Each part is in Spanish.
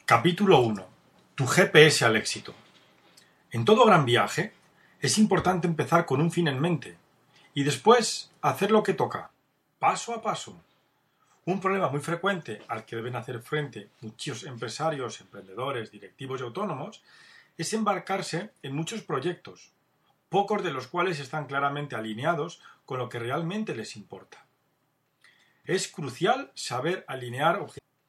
Capítulo 1. Tu GPS al éxito. En todo gran viaje, es importante empezar con un fin en mente y después hacer lo que toca, paso a paso. Un problema muy frecuente al que deben hacer frente muchos empresarios, emprendedores, directivos y autónomos es embarcarse en muchos proyectos, pocos de los cuales están claramente alineados con lo que realmente les importa. Es crucial saber alinear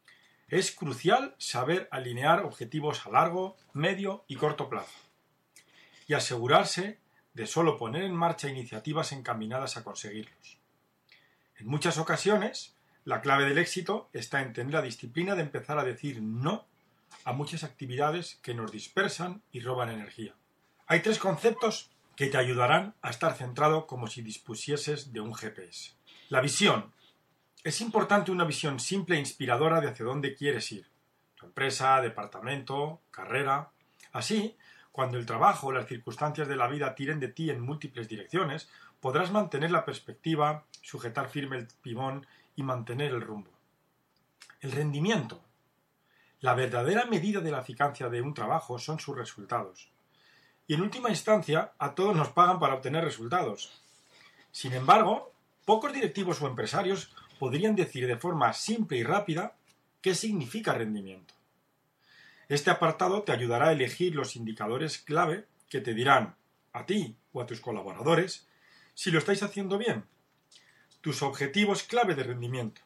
objetivos a largo, medio y corto plazo y asegurarse de solo poner en marcha iniciativas encaminadas a conseguirlos. En muchas ocasiones, la clave del éxito está en tener la disciplina de empezar a decir no a muchas actividades que nos dispersan y roban energía. Hay 3 conceptos que te ayudarán a estar centrado como si dispusieses de un GPS. La visión. Es importante una visión simple e inspiradora de hacia dónde quieres ir. Tu empresa, departamento, carrera. Así, cuando el trabajo o las circunstancias de la vida tiren de ti en múltiples direcciones, podrás mantener la perspectiva, sujetar firme el timón y mantener el rumbo. El rendimiento. La verdadera medida de la eficacia de un trabajo son sus resultados. Y en última instancia, a todos nos pagan para obtener resultados. Sin embargo, pocos directivos o empresarios podrían decir de forma simple y rápida qué significa rendimiento. Este apartado te ayudará a elegir los indicadores clave que te dirán a ti o a tus colaboradores si lo estáis haciendo bien. Tus objetivos clave de rendimiento.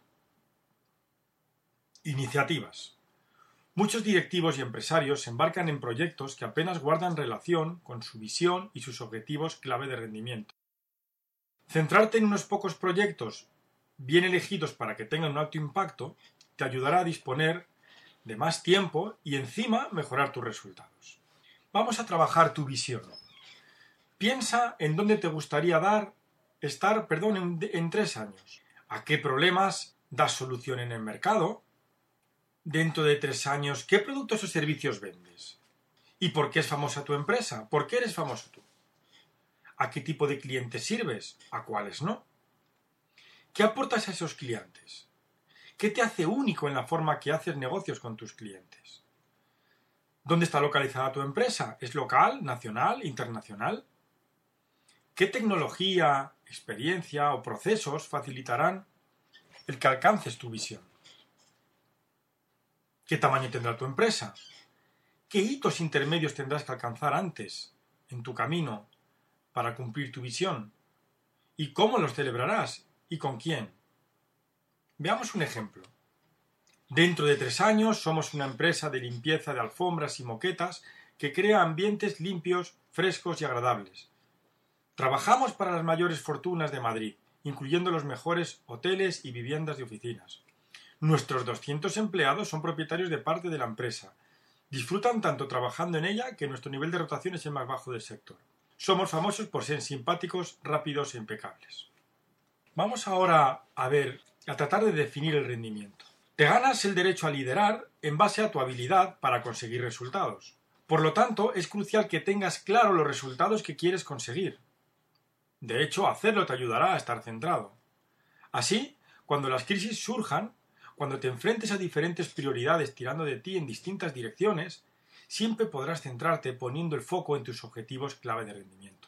Iniciativas. Muchos directivos y empresarios se embarcan en proyectos que apenas guardan relación con su visión y sus objetivos clave de rendimiento. Centrarte en unos pocos proyectos bien elegidos para que tengan un alto impacto te ayudará a disponer de más tiempo y encima mejorar tus resultados. Vamos a trabajar tu visión. Piensa en dónde te gustaría estar en 3 años. ¿A qué problemas das solución en el mercado? Dentro de 3 años, ¿qué productos o servicios vendes? ¿Y por qué es famosa tu empresa? ¿Por qué eres famoso tú? ¿A qué tipo de clientes sirves? ¿A cuáles no? ¿Qué aportas a esos clientes? ¿Qué te hace único en la forma que haces negocios con tus clientes? ¿Dónde está localizada tu empresa? ¿Es local, nacional, internacional? ¿Qué tecnología, experiencia o procesos facilitarán el que alcances tu visión? ¿Qué tamaño tendrá tu empresa? ¿Qué hitos intermedios tendrás que alcanzar antes en tu camino para cumplir tu visión? ¿Y cómo los celebrarás? ¿Y con quién? Veamos un ejemplo. Dentro de 3 años somos una empresa de limpieza de alfombras y moquetas que crea ambientes limpios, frescos y agradables. Trabajamos para las mayores fortunas de Madrid, incluyendo los mejores hoteles y viviendas de oficinas. Nuestros 200 empleados son propietarios de parte de la empresa. Disfrutan tanto trabajando en ella que nuestro nivel de rotación es el más bajo del sector. Somos famosos por ser simpáticos, rápidos e impecables. Vamos ahora a tratar de definir el rendimiento. Te ganas el derecho a liderar en base a tu habilidad para conseguir resultados. Por lo tanto, es crucial que tengas claro los resultados que quieres conseguir. De hecho, hacerlo te ayudará a estar centrado. Así, cuando las crisis surjan, cuando te enfrentes a diferentes prioridades tirando de ti en distintas direcciones, siempre podrás centrarte poniendo el foco en tus objetivos clave de rendimiento.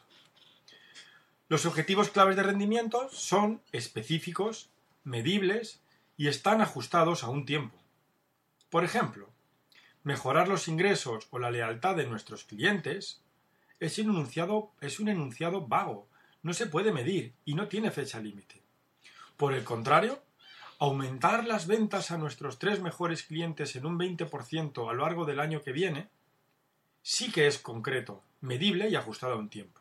Los objetivos claves de rendimiento son específicos, medibles y están ajustados a un tiempo. Por ejemplo, mejorar los ingresos o la lealtad de nuestros clientes es un enunciado vago, no se puede medir y no tiene fecha límite. Por el contrario, aumentar las ventas a nuestros 3 mejores clientes en un 20% a lo largo del año que viene sí que es concreto, medible y ajustado a un tiempo.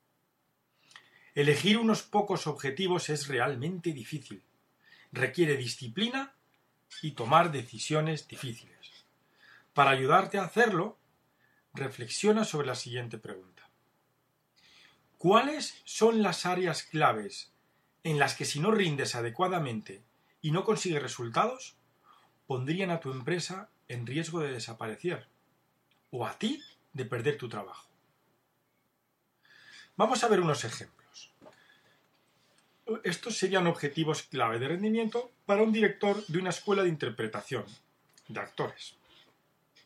Elegir unos pocos objetivos es realmente difícil. Requiere disciplina y tomar decisiones difíciles. Para ayudarte a hacerlo, reflexiona sobre la siguiente pregunta. ¿Cuáles son las áreas claves en las que si no rindes adecuadamente y no consigues resultados, pondrían a tu empresa en riesgo de desaparecer o a ti de perder tu trabajo? Vamos a ver unos ejemplos. Estos serían objetivos clave de rendimiento para un director de una escuela de interpretación de actores.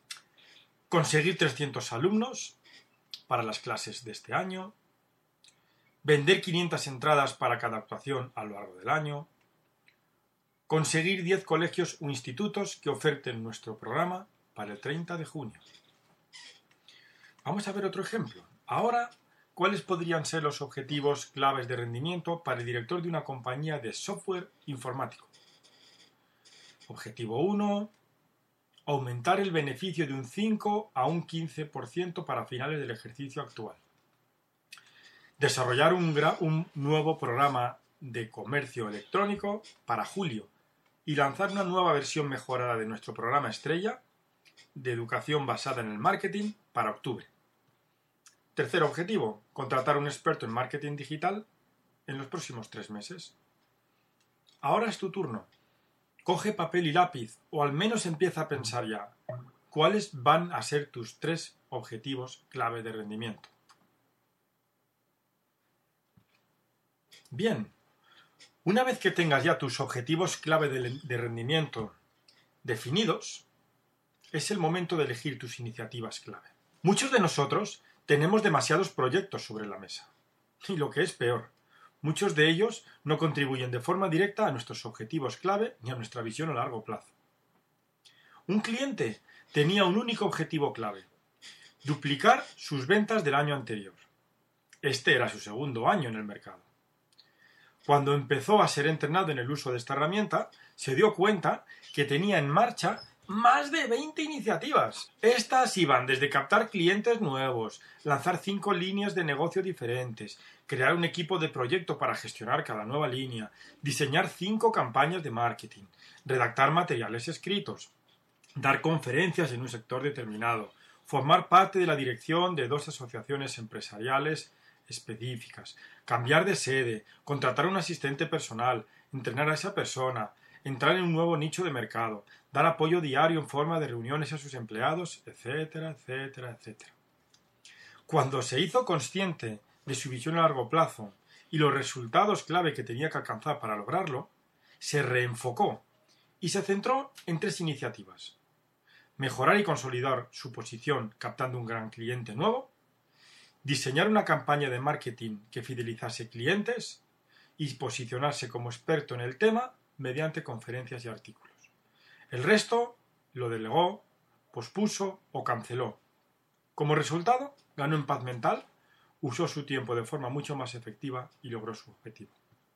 conseguir 300 alumnos para las clases de este año, vender 500 entradas para cada actuación a lo largo del año, conseguir 10 colegios o institutos que oferten nuestro programa para el 30 de junio. Vamos a ver otro ejemplo. Ahora, ¿cuáles podrían ser los objetivos claves de rendimiento para el director de una compañía de software informático? Objetivo 1. Aumentar el beneficio de un 5 a un 15% para finales del ejercicio actual. Desarrollar un nuevo programa de comercio electrónico para julio y lanzar una nueva versión mejorada de nuestro programa estrella de educación basada en el marketing para octubre. Tercer objetivo, contratar un experto en marketing digital en los próximos 3 meses. Ahora es tu turno. Coge papel y lápiz, o al menos empieza a pensar ya, ¿cuáles van a ser tus 3 objetivos clave de rendimiento? Bien, una vez que tengas ya tus objetivos clave de rendimiento definidos, es el momento de elegir tus iniciativas clave. Muchos de nosotros tenemos demasiados proyectos sobre la mesa. Y lo que es peor, muchos de ellos no contribuyen de forma directa a nuestros objetivos clave ni a nuestra visión a largo plazo. Un cliente tenía un único objetivo clave: duplicar sus ventas del año anterior. Este era su segundo año en el mercado. Cuando empezó a ser entrenado en el uso de esta herramienta, se dio cuenta que tenía en marcha más de 20 iniciativas. Estas iban desde captar clientes nuevos, lanzar 5 líneas de negocio diferentes, crear un equipo de proyecto para gestionar cada nueva línea, diseñar 5 campañas de marketing, redactar materiales escritos, dar conferencias en un sector determinado, formar parte de la dirección de 2 asociaciones empresariales específicas, cambiar de sede, contratar un asistente personal, entrenar a esa persona, entrar en un nuevo nicho de mercado, dar apoyo diario en forma de reuniones a sus empleados, etcétera, etcétera, etcétera. Cuando se hizo consciente de su visión a largo plazo y los resultados clave que tenía que alcanzar para lograrlo, se reenfocó y se centró en 3 iniciativas: mejorar y consolidar su posición captando un gran cliente nuevo, diseñar una campaña de marketing que fidelizase clientes y posicionarse como experto en el tema mediante conferencias y artículos. El resto lo delegó, pospuso o canceló. Como resultado, ganó en paz mental, usó su tiempo de forma mucho más efectiva y logró su objetivo.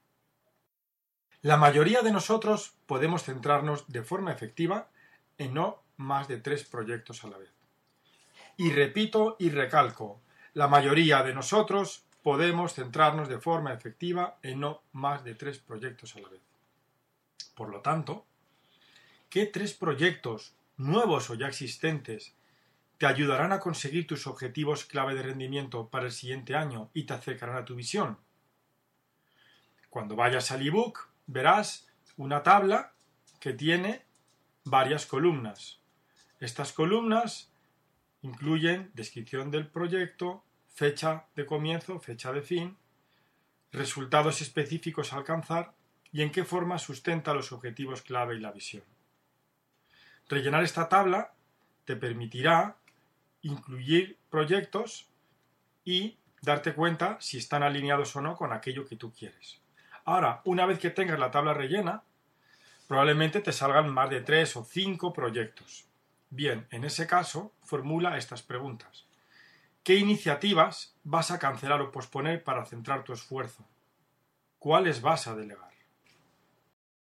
La mayoría de nosotros podemos centrarnos de forma efectiva en no más de 3 proyectos a la vez. Y repito y recalco, la mayoría de nosotros podemos centrarnos de forma efectiva en no más de 3 proyectos a la vez. Por lo tanto, ¿qué 3 proyectos, nuevos o ya existentes, te ayudarán a conseguir tus objetivos clave de rendimiento para el siguiente año y te acercarán a tu visión? Cuando vayas al ebook, verás una tabla que tiene varias columnas. Estas columnas incluyen descripción del proyecto, fecha de comienzo, fecha de fin, resultados específicos a alcanzar y en qué forma sustenta los objetivos clave y la visión. Rellenar esta tabla te permitirá incluir proyectos y darte cuenta si están alineados o no con aquello que tú quieres. Ahora, una vez que tengas la tabla rellena, probablemente te salgan más de 3 o 5 proyectos. Bien, en ese caso, formula estas preguntas. ¿Qué iniciativas vas a cancelar o posponer para centrar tu esfuerzo? ¿Cuáles vas a delegar?